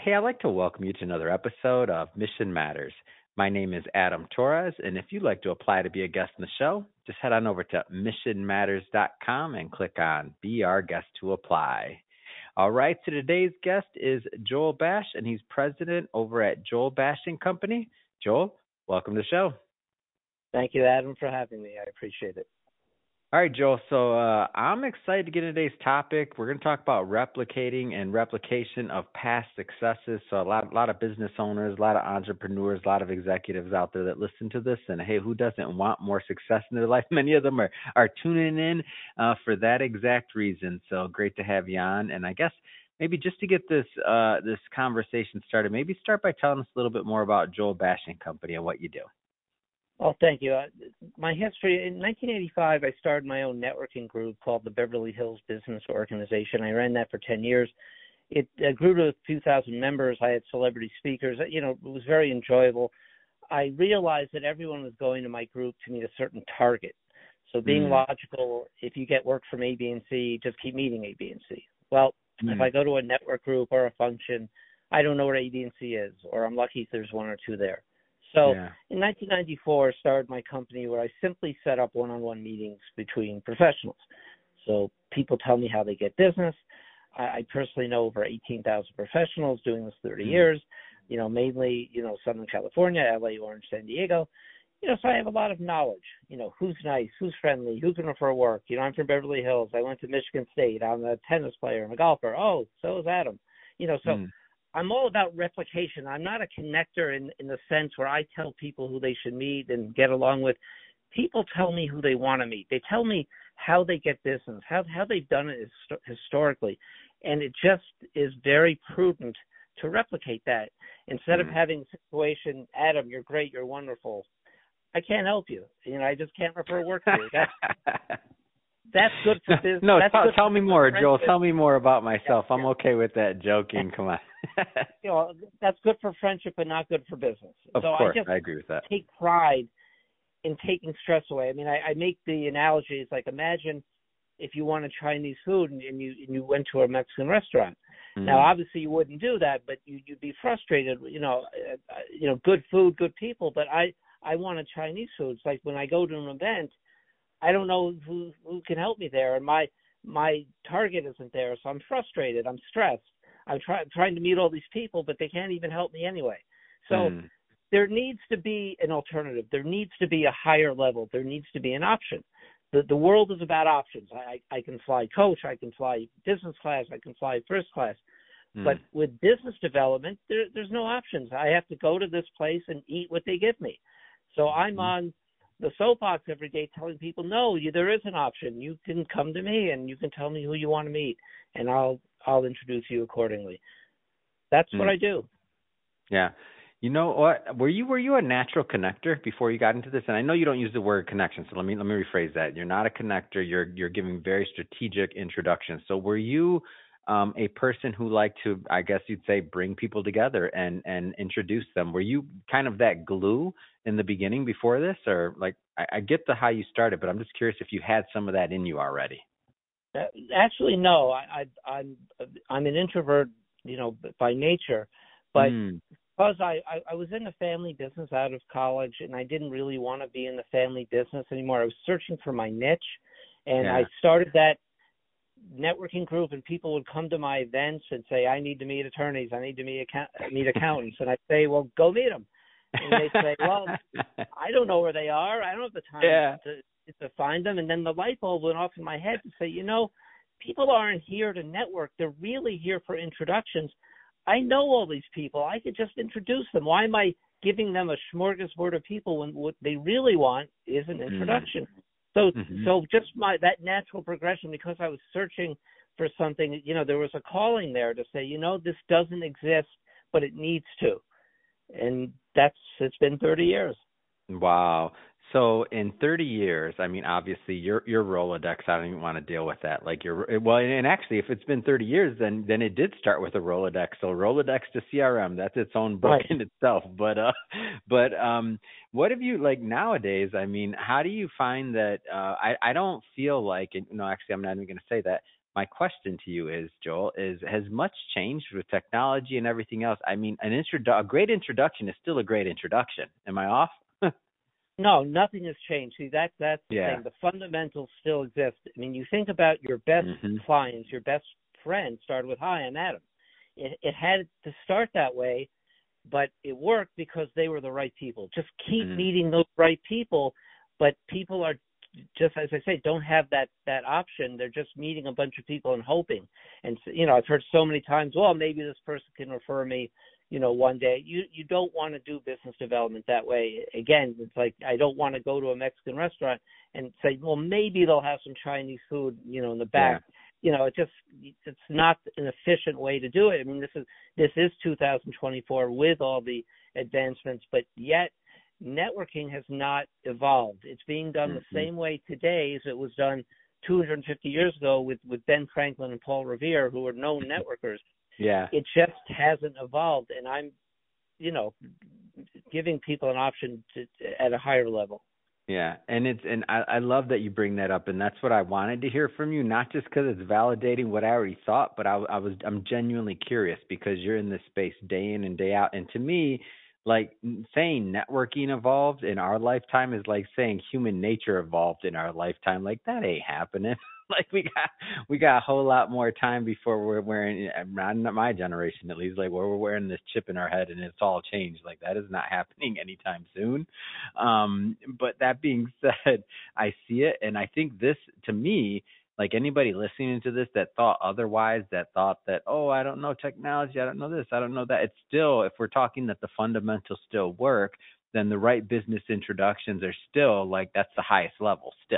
Hey, I'd like to welcome you to another episode of Mission Matters. My name is Adam Torres, and if you'd like to apply to be a guest in the show, just head on over to missionmatters.com and click on Be Our Guest to apply. All right, so today's guest is Joel Bash, and he's president over at Joel Bash and Company. Joel, welcome to the show. Thank you, Adam, for having me. I appreciate it. All right, Joel. So I'm excited to get into today's topic. We're going to talk about replicating and replication of past successes. So a lot of business owners, a lot of entrepreneurs, a lot of executives out there that listen to this. And hey, who doesn't want more success in their life? Many of them are tuning in for that exact reason. So great to have you on. And I guess maybe just to get this this conversation started, maybe start by telling us a little bit more about Joel Bash and Company and what you do. Well, thank you. My history, in 1985, I started my own networking group called the Beverly Hills Business Organization. I ran that for 10 years. It grew to a few thousand members. I had celebrity speakers. It was very enjoyable. I realized that everyone was going to my group to meet a certain target. So being logical, if you get work from A, B, and C, just keep meeting A, B, and C. Well, if I go to a network group or a function, I don't know where A, B, and C is, or I'm lucky if there's one or two there. So in 1994, I started my company where I simply set up one-on-one meetings between professionals. So people tell me how they get business. I personally know over 18,000 professionals doing this 30 years, mainly, Southern California, LA, Orange, San Diego. So I have a lot of knowledge, who's nice, who's friendly, who can refer work. I'm from Beverly Hills. I went to Michigan State. I'm a tennis player. I'm a golfer. Oh, so is Adam. I'm all about replication. I'm not a connector in the sense where I tell people who they should meet and get along with. People tell me who they want to meet. They tell me how they get business, how they've done it historically. And it just is very prudent to replicate that. Instead of having a situation, Adam, you're great, you're wonderful. I can't help you. I just can't refer work to you. That's good for business. No, tell me more, Joel. Tell me more about myself. I'm okay with that joking. Come on. That's good for friendship, but not good for business. Of course, I agree with that. Take pride in taking stress away. I make the analogy. It's like, imagine if you want Chinese food and you went to a Mexican restaurant. Now, obviously, you wouldn't do that, but you'd be frustrated. Good food, good people, but I wanted Chinese food. It's like when I go to an event, I don't know who can help me there, and my target isn't there, so I'm frustrated. I'm stressed. I'm trying to meet all these people, but they can't even help me anyway. So there needs to be an alternative. There needs to be a higher level. There needs to be an option. The world is about options. I can fly coach. I can fly business class. I can fly first class. But with business development, there's no options. I have to go to this place and eat what they give me. So I'm on the soapbox every day telling people, no, there is an option. You can come to me and you can tell me who you want to meet, and I'll introduce you accordingly. That's what I do. Yeah. You know what? Were you a natural connector before you got into this? And I know you don't use the word connection, so let me rephrase that. You're not a connector. You're giving very strategic introductions. So were you a person who liked to, I guess you'd say, bring people together and introduce them? Were you kind of that glue in the beginning before this, or like I get how you started, but I'm just curious if you had some of that in you already. Actually, no. I'm an introvert, by nature, but because I was in the family business out of college, and I didn't really want to be in the family business anymore. I was searching for my niche, and I started that networking group, and people would come to my events and say, I need to meet attorneys, I need to meet accountants, and I'd say, well, go meet them. And they'd say, well, I don't know where they are. I don't have the time to find them. And then the light bulb went off in my head to say, people aren't here to network. They're really here for introductions. I know all these people. I could just introduce them. Why am I giving them a smorgasbord of people when what they really want is an introduction? So just that natural progression, because I was searching for something, there was a calling there to say, this doesn't exist, but it needs to. And it's been 30 years. Wow. So in 30 years, obviously your Rolodex, I don't even want to deal with that. And actually, if it's been 30 years, then it did start with a Rolodex. So Rolodex to CRM, that's its own book in itself. But what have you, nowadays, how do you find that, I don't feel like, actually, I'm not even going to say that. my question to you is, Joel, is has much changed with technology and everything else? I mean, a great introduction is still a great introduction. Am I off? No, nothing has changed. See, that's the Yeah. thing. The fundamentals still exist. I mean, you think about your best clients, your best friends started with, "Hi, I'm Adam." It had to start that way, but it worked because they were the right people. Just keep meeting those right people, but people are just, as I say, don't have that option. They're just meeting a bunch of people and hoping. And I've heard so many times, well, maybe this person can refer me, one day. You don't want to do business development that way. Again, it's like, I don't want to go to a Mexican restaurant and say, well, maybe they'll have some Chinese food, in the back. Yeah. It's not an efficient way to do it. I mean, this is 2024 with all the advancements, but yet networking has not evolved. It's being done the same way today as it was done 250 years ago with Ben Franklin and Paul Revere, who were known networkers. Yeah. It just hasn't evolved, and I'm, giving people an option at a higher level. Yeah, and I love that you bring that up, and that's what I wanted to hear from you. Not just because it's validating what I already thought, but I'm genuinely curious because you're in this space day in and day out, and to me, like saying networking evolved in our lifetime is like saying human nature evolved in our lifetime. Like that ain't happening. Like we got a whole lot more time before we're wearing, not my generation at least, like where we're wearing this chip in our head and it's all changed. Like that is not happening anytime soon. But that being said, I see it, and I think this, to me, like anybody listening to this that thought otherwise, that thought that, oh, I don't know technology, I don't know this, I don't know that, it's still, if we're talking that the fundamentals still work, then the right business introductions are still like, that's the highest level still.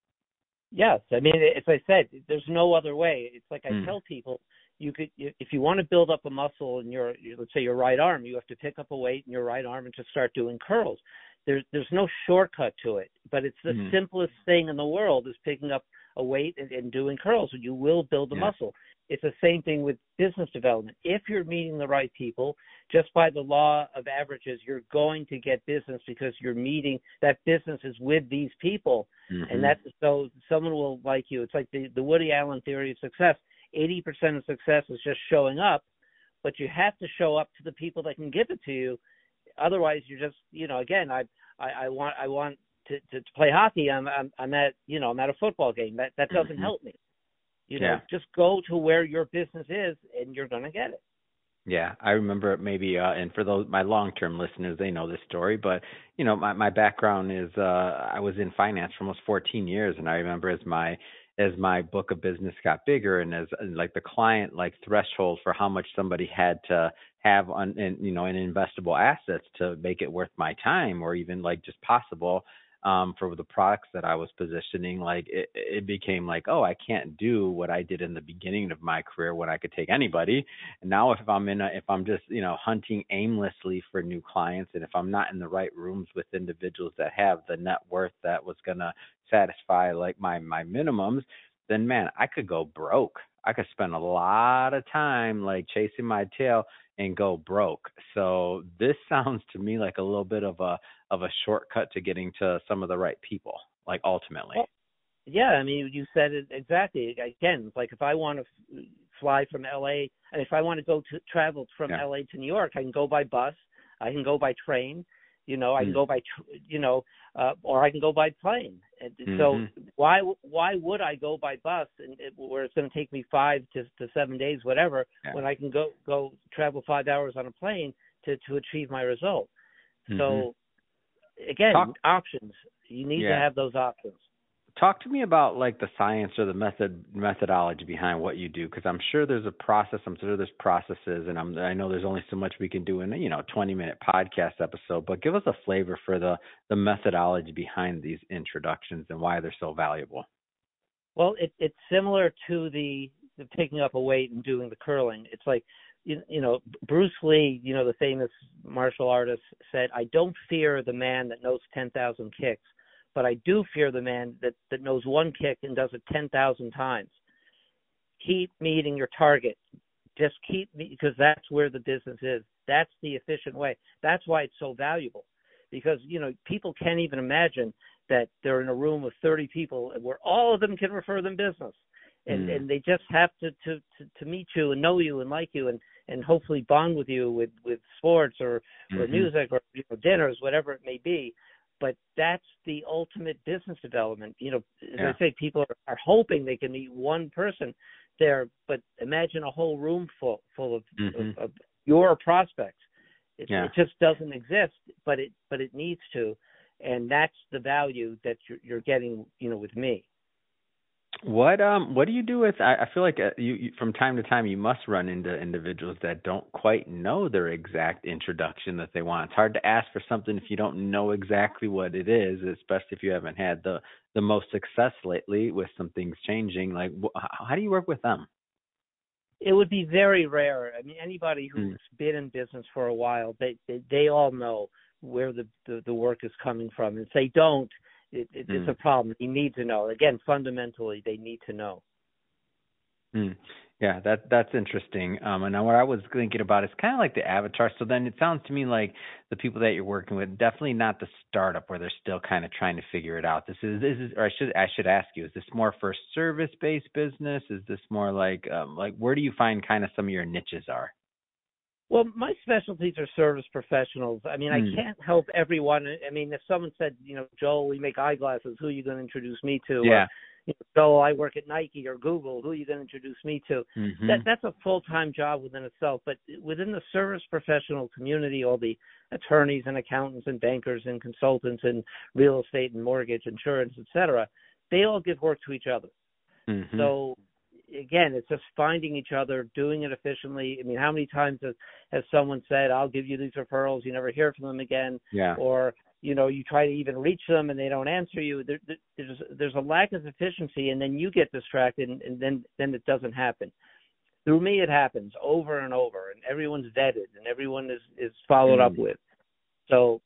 Yes. I mean, as I said, there's no other way. It's like I tell people, if you want to build up a muscle in let's say your right arm, you have to pick up a weight in your right arm and just start doing curls. There's no shortcut to it, but it's the simplest thing in the world is picking up a weight and doing curls, and you will build the muscle. It's the same thing with business development. If you're meeting the right people, just by the law of averages, you're going to get business because you're meeting, that business is with these people. And so someone will like you. It's like the Woody Allen theory of success. 80% of success is just showing up, but you have to show up to the people that can give it to you. Otherwise, you're just, again, I want to play hockey. I'm at I'm at a football game. That doesn't help me. Just go to where your business is, and you're going to get it. Yeah, I remember maybe, and for those my long-term listeners, they know this story. But my background is I was in finance for almost 14 years, and I remember as my book of business got bigger, and as like the client threshold for how much somebody had to have on in investable assets to make it worth my time, or even like just possible. For the products that I was positioning, like it became like, oh, I can't do what I did in the beginning of my career when I could take anybody. And now if I'm just, hunting aimlessly for new clients, and if I'm not in the right rooms with individuals that have the net worth that was going to satisfy like my minimums, then man, I could go broke. I could spend a lot of time like chasing my tail and go broke. So this sounds to me like a little bit of a shortcut to getting to some of the right people, like ultimately. Well, yeah, I mean, you said it exactly. Again, it's like if I want to fly from LA, and if I want to travel from LA to New York, I can go by bus, I can go by train, I can go by, or I can go by plane. And so why would I go by bus where it's going to take me 5 to 7 days, whatever, when I can go travel 5 hours on a plane to achieve my result? So again, options. You need to have those options. Talk to me about like the science or the methodology behind what you do, because I'm sure there's a process. I'm sure there's processes, and I know there's only so much we can do in a 20-minute podcast episode. But give us a flavor for the methodology behind these introductions and why they're so valuable. Well, it's similar to the picking up a weight and doing the curling. It's like Bruce Lee, the famous martial artist, said, "I don't fear the man that knows 10,000 kicks, but I do fear the man that knows one kick and does it 10,000 times." Keep meeting your target. Just because that's where the business is. That's the efficient way. That's why it's so valuable, because people can't even imagine that they're in a room with 30 people where all of them can refer them business. and Mm. they just have to meet you and know you and like you and hopefully bond with you with sports or Mm-hmm. music or dinners, whatever it may be. But that's the ultimate business development. As Yeah. I say, people are hoping they can meet one person there, but imagine a whole room full Mm-hmm. of your prospects. Yeah. It just doesn't exist, but it needs to, and that's the value that you're getting, with me. What do you do with? I feel like you from time to time you must run into individuals that don't quite know their exact introduction that they want. It's hard to ask for something if you don't know exactly what it is, especially if you haven't had the most success lately with some things changing. Like, how do you work with them? It would be very rare. I mean, anybody Mm. who's been in business for a while, they all know where the work is coming from. And if they don't, it's a Mm. problem. You need to know. Again, fundamentally, they need to know. Mm. Yeah, that's interesting. And now what I was thinking about is kind of like the avatar. So then it sounds to me like the people that you're working with, definitely not the startup where they're still kind of trying to figure it out. This is, or I should ask you, is this more for service based business? Is this more like where do you find kind of some of your niches are? Well, my specialties are service professionals. I mean, I Mm. can't help everyone. I mean, if someone said, Joel, we make eyeglasses, who are you going to introduce me to? Or, Yeah. Joel, I work at Nike or Google, who are you going to introduce me to? Mhm. That's a full-time job within itself. But within the service professional community, all the attorneys and accountants and bankers and consultants and real estate and mortgage, insurance, et cetera, they all give work to each other. Mhm. So again, it's just finding each other, doing it efficiently. I mean, how many times has someone said, "I'll give you these referrals," you never hear from them again, Yeah. or you try to even reach them and they don't answer you. There's a lack of efficiency, and then you get distracted, and then it doesn't happen. Through me, it happens over and over, and everyone's vetted, and everyone is followed up Mm. with. So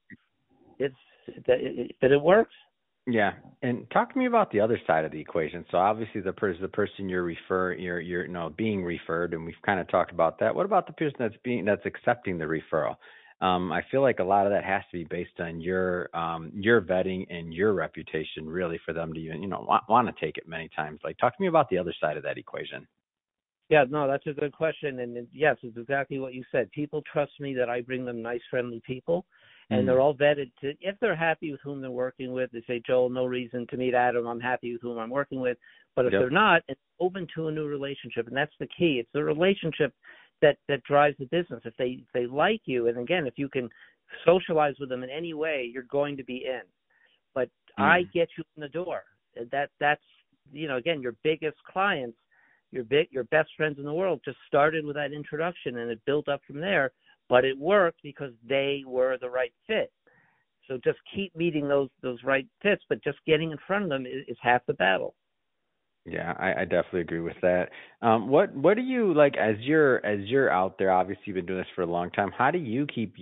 but it works. Yeah, and talk to me about the other side of the equation. So obviously the person you're being referred, and we've kind of talked about that. What about the person that's accepting the referral? I feel like a lot of that has to be based on your vetting and your reputation, really, for them to even want to take it many times. Like, talk to me about the other side of that equation. Yeah, no, that's a good question. And yes, it's exactly what you said. People trust me that I bring them nice, friendly people, and Mm. they're all vetted if they're happy with whom they're working with, they say, Joel, no reason to meet Adam. I'm happy with whom I'm working with. But if Yep. they're not, it's open to a new relationship. And that's the key. It's the relationship that drives the business. If they like you, and again, if you can socialize with them in any way, you're going to be in. But I Mm. get you in the door. That's again, your biggest clients, your best friends in the world just started with that introduction, and it built up from there. But it worked because they were the right fit. So just keep meeting those right fits, but just getting in front of them is half the battle. Yeah, I definitely agree with that. What do you like as you're out there? Obviously, you've been doing this for a long time. How do you keep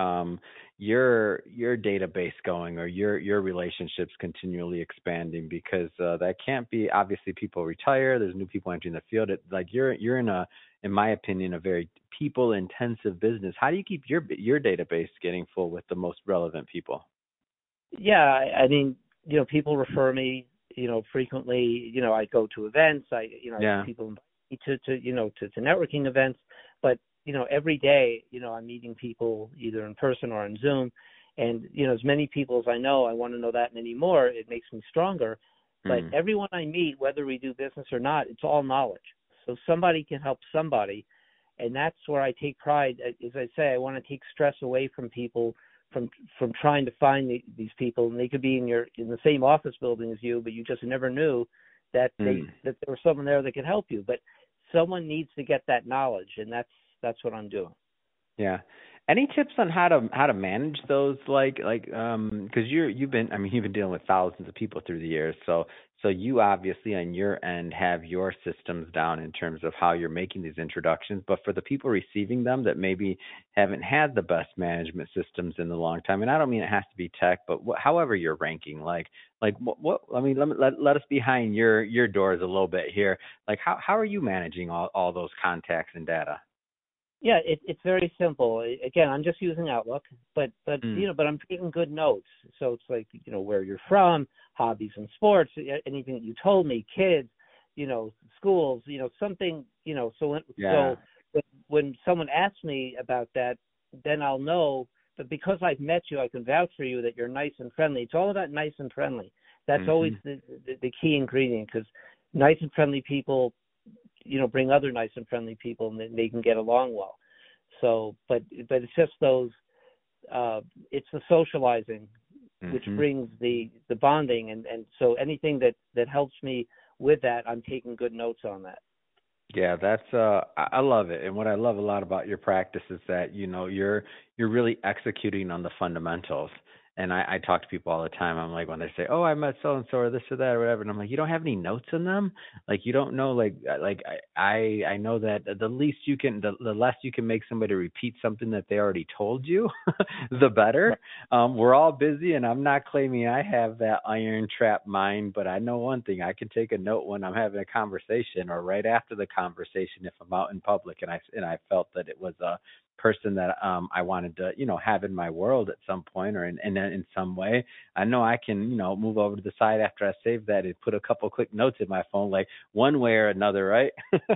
your database going or your relationships continually expanding? Because that can't be obviously people retire. There's new people entering the field. Like you're in my opinion, a very people intensive business. How do you keep your database getting full with the most relevant people? Yeah, I mean, people refer me, frequently. I go to events. Yeah. People invite me to networking events. But every day, I'm meeting people either in person or on Zoom, and as many people as I know, I want to know that many more. It makes me stronger. But Mm. everyone I meet, whether we do business or not, it's all knowledge. So somebody can help somebody, and that's where I take pride. As I say, I want to take stress away from people from trying to find these people, and they could be in the same office building as you, but you just never knew that Mm. that there was someone there that could help you. But someone needs to get that knowledge, and that's what I'm doing. Yeah. Any tips on how to manage those because you've been dealing with thousands of people through the years, so you obviously on your end have your systems down in terms of how you're making these introductions, but for the people receiving them that maybe haven't had the best management systems in a long time, and I don't mean it has to be tech, but however you're ranking, what I mean, let us behind your doors a little bit here. Like how are you managing all those contacts and data? Yeah, it's very simple. Again, I'm just using Outlook, but Mm. but I'm taking good notes. So it's like where you're from, hobbies and sports, anything that you told me, kids, schools, something, Yeah. so when someone asks me about that, then I'll know. But because I've met you, I can vouch for you that you're nice and friendly. It's all about nice and friendly. That's always Mhm. the key ingredient, because nice and friendly people, bring other nice and friendly people, and they can get along well. So, but it's just those, it's the socializing which Mhm. brings the bonding, and so anything that helps me with that, I'm taking good notes on that. Yeah, that's I love it. And what I love a lot about your practice is that, you're really executing on the fundamentals. And I talk to people all the time. I'm like, when they say, "Oh, I met so and so or this or that or whatever," and I'm like, "You don't have any notes in them? Like you don't know like I know that the least you can the less you can make somebody repeat something that they already told you, the better." Right. We're all busy, and I'm not claiming I have that iron trap mind, but I know one thing: I can take a note when I'm having a conversation, or right after the conversation if I'm out in public, and I felt that it was a person that I wanted to have in my world at some point, or in some way. I know I can move over to the side after I save that and put a couple quick notes in my phone, like one way or another, right?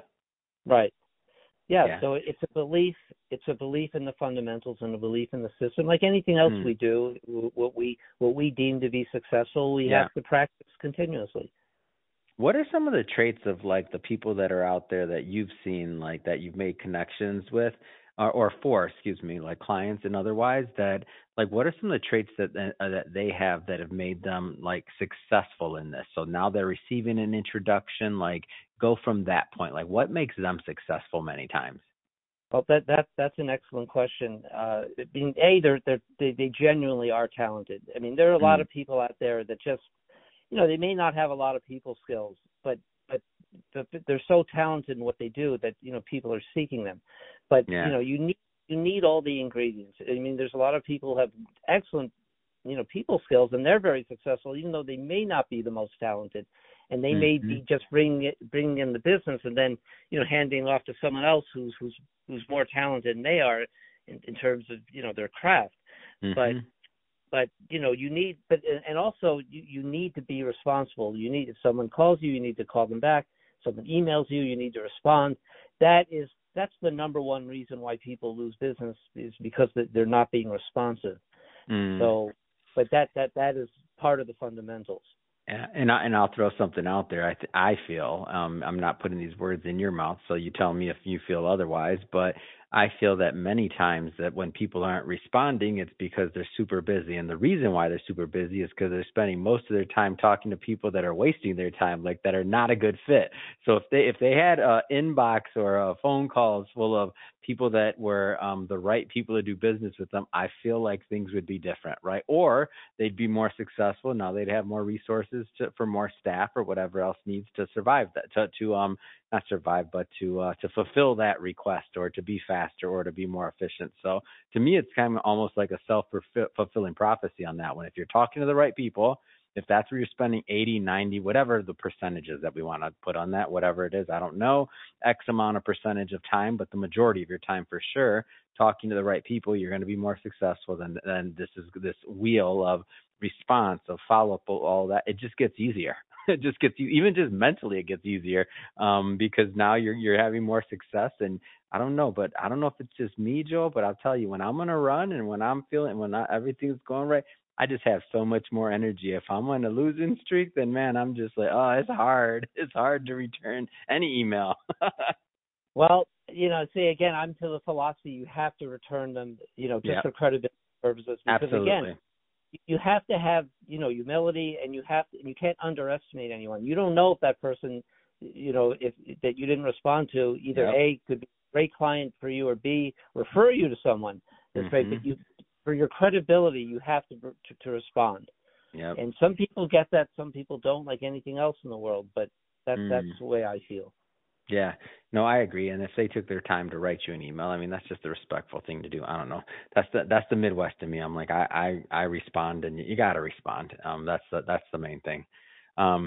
Right. Yeah. Yeah. So it's a belief. It's a belief in the fundamentals and a belief in the system. Like anything else Mm. we do, what we deem to be successful, we Yeah. have to practice continuously. What are some of the traits of like the people that are out there that you've seen, like that you've made connections with, or for, excuse me, like clients and otherwise, that like what are some of the traits that they have that have made them like successful in this? So now they're receiving an introduction, like go from that point. Like what makes them successful many times? Well, that's an excellent question. Being they genuinely are talented. I mean, there are a lot Mm. of people out there that just, they may not have a lot of people skills, but they're so talented in what they do that people are seeking them. But Yeah. you need all the ingredients. I mean, there's a lot of people who have excellent people skills, and they're very successful, even though they may not be the most talented, and they may Hmm. be just bringing in the business, and then handing off to someone else who's more talented than they are in terms of their craft. But Hmm. you need, and also you need to be responsible. You need, if someone calls you, you need to call them back. Someone emails you, you need to respond. That's the number one reason why people lose business, is because they're not being responsive. Mm. So, but that is part of the fundamentals. Yeah, and I'll throw something out there. I feel I'm not putting these words in your mouth, so you tell me if you feel otherwise. But I feel that many times that when people aren't responding, it's because they're super busy, and the reason why they're super busy is because they're spending most of their time talking to people that are wasting their time, like that are not a good fit. So if they had a inbox or phone calls full of people that were the right people to do business with them, I feel like things would be different, right? Or they'd be more successful. Now they'd have more resources for more staff or whatever else needs to survive that to not survive, but to fulfill that request, or to be faster, or to be more efficient. So to me, it's kind of almost like a self fulfilling prophecy on that one. If you're talking to the right people, if that's where you're spending 80, 90, whatever the percentages that we want to put on that, whatever it is, I don't know, X amount of percentage of time, but the majority of your time for sure, talking to the right people, you're going to be more successful than this wheel of response, of follow up, all that. It just gets easier. It just gets you, even just mentally, it gets easier, because now you're having more success. And I don't know, but I don't know if it's just me, Joe, but I'll tell you, when I'm gonna run and when I'm feeling everything's going right, I just have so much more energy. If I'm on a losing streak, then man, I'm just like, oh, it's hard. It's hard to return any email. Well, see, again, I'm to the philosophy you have to return them, just Yeah, for credibility purposes, because again, absolutely. you have to have humility, and you can't underestimate anyone. You don't know if that person, if that you didn't respond to, either Yep. A, could be a great client for you, or B, refer you to someone that's great. But Mhm. for your credibility, you have to respond. Yep. And some people get that, some people don't, like anything else in the world. But that's Mm. the way I feel. Yeah. No, I agree. And if they took their time to write you an email, I mean, that's just the respectful thing to do. I don't know. That's the Midwest in me. I'm like, I respond, and you got to respond. That's the main thing. Um,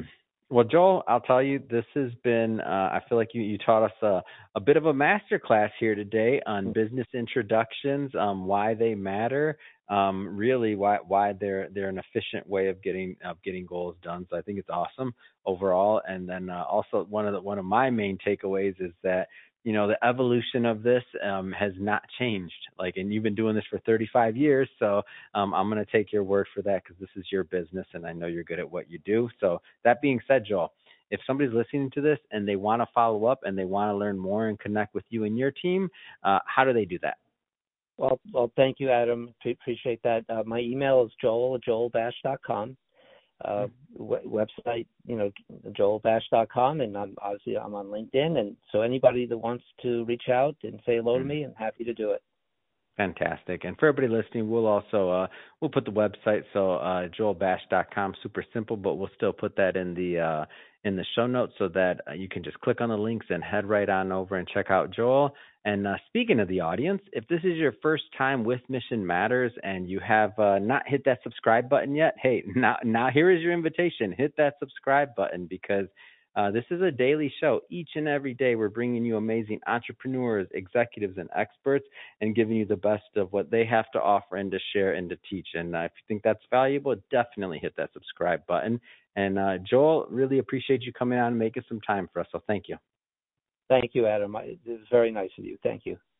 Well, Joel, I'll tell you, this has been, I feel like you taught us a bit of a master class here today on business introductions, why they matter, really why they're an efficient way of getting goals done. So I think it's awesome overall. And then also one of my main takeaways is that the evolution of this has not changed. Like, and you've been doing this for 35 years, so I'm going to take your word for that because this is your business, and I know you're good at what you do. So that being said, Joel, if somebody's listening to this and they want to follow up and they want to learn more and connect with you and your team, how do they do that? Well, thank you, Adam. Appreciate that. My email is joel@joelbash.com. Website, joelbash.com, and I'm on LinkedIn, and so anybody that wants to reach out and say hello to me, I'm happy to do it. Fantastic. And for everybody listening, we'll also we'll put the website, so joelbash.com, super simple, but we'll still put that in the show notes so that you can just click on the links and head right on over and check out Joel. And speaking of the audience, if this is your first time with Mission Matters and you have not hit that subscribe button yet, hey, now here is your invitation. Hit that subscribe button because this is a daily show. Each and every day, we're bringing you amazing entrepreneurs, executives, and experts and giving you the best of what they have to offer and to share and to teach. And if you think that's valuable, definitely hit that subscribe button. And Joel, really appreciate you coming on and making some time for us. So thank you. Thank you, Adam. It was very nice of you. Thank you.